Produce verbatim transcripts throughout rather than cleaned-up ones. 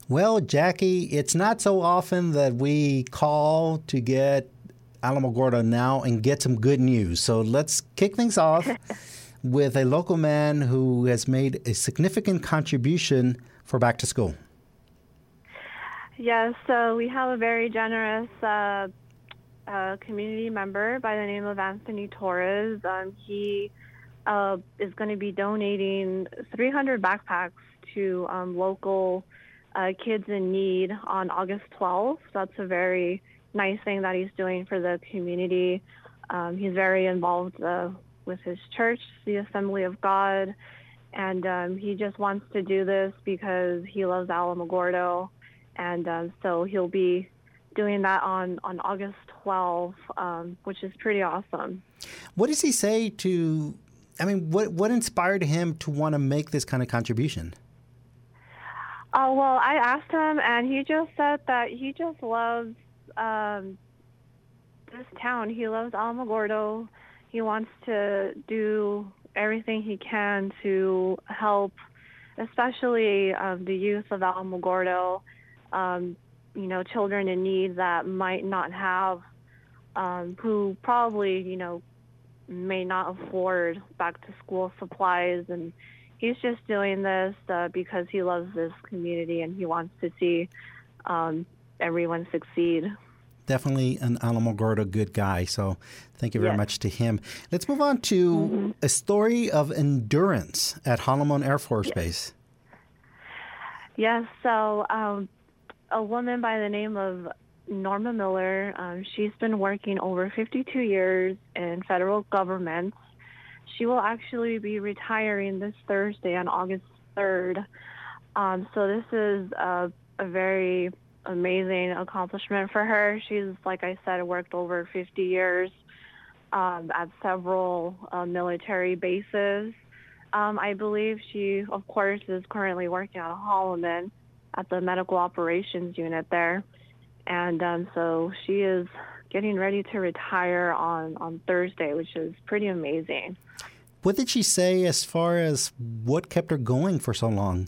Well, Jackie, it's not so often that we call to get Alamogordo now and get some good news. So let's kick things off with a local man who has made a significant contribution for Back to School. Yes, so we have a very generous uh, uh, community member by the name of Anthony Torres. Um, he uh, is going to be donating three hundred backpacks to um, local uh, kids in need on August twelfth. That's a very nice thing that he's doing for the community. Um, he's very involved uh, with his church, the Assembly of God, and um, he just wants to do this because he loves Alamogordo. And um, so he'll be doing that on, on August twelfth, um, which is pretty awesome. What does he say to, I mean, what what inspired him to want to make this kind of contribution? Oh, well, I asked him, and he just said that he just loves um, this town. He loves Alamogordo. He wants to do everything he can to help, especially um, the youth of Alamogordo. Um, you know, children in need that might not have, um, who probably, you know, may not afford back to school supplies. And he's just doing this uh, because he loves this community and he wants to see um, everyone succeed. Definitely an Alamogordo good guy. So thank you very yes. much to him. Let's move on to mm-hmm. a story of endurance at Holloman Air Force yes. Base. Yes. So, um, a woman by the name of Norma Miller, um, she's been working over fifty-two years in federal government. She will actually be retiring this Thursday on August third. Um, so this is a, a very amazing accomplishment for her. She's, like I said, worked over fifty years um, at several uh, military bases. Um, I believe she, of course, is currently working at Holloman at the medical operations unit there. And um, so she is getting ready to retire on, on Thursday, which is pretty amazing. What did she say as far as what kept her going for so long?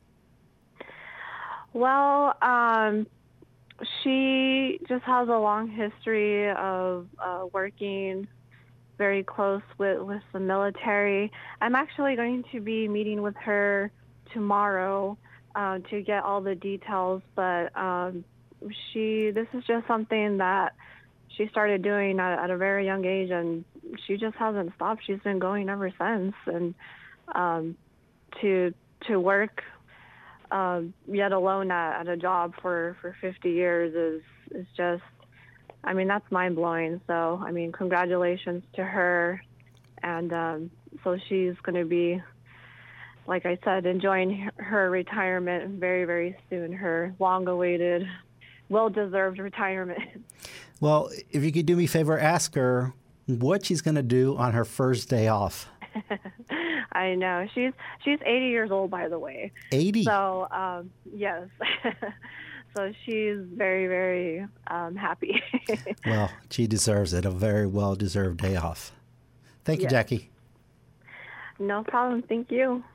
Well, um, she just has a long history of uh, working very close with, with the military. I'm actually going to be meeting with her tomorrow uh, to get all the details, but um, she this is just something that she started doing at, at a very young age, and she just hasn't stopped. She's been going ever since, and um, to to work uh, yet alone at, at a job for, for fifty years is is just, I mean, that's mind-blowing. So, I mean, congratulations to her. And um, so she's going to be, like I said, enjoying her retirement very, very soon, her long-awaited, well-deserved retirement. Well, if you could do me a favor, ask her what she's going to do on her first day off. I know. She's she's eighty years old, by the way. eighty? So, um, yes. So she's very, very um, happy. Well, she deserves it, a very well-deserved day off. Thank you, yes. Jackie. No problem. Thank you.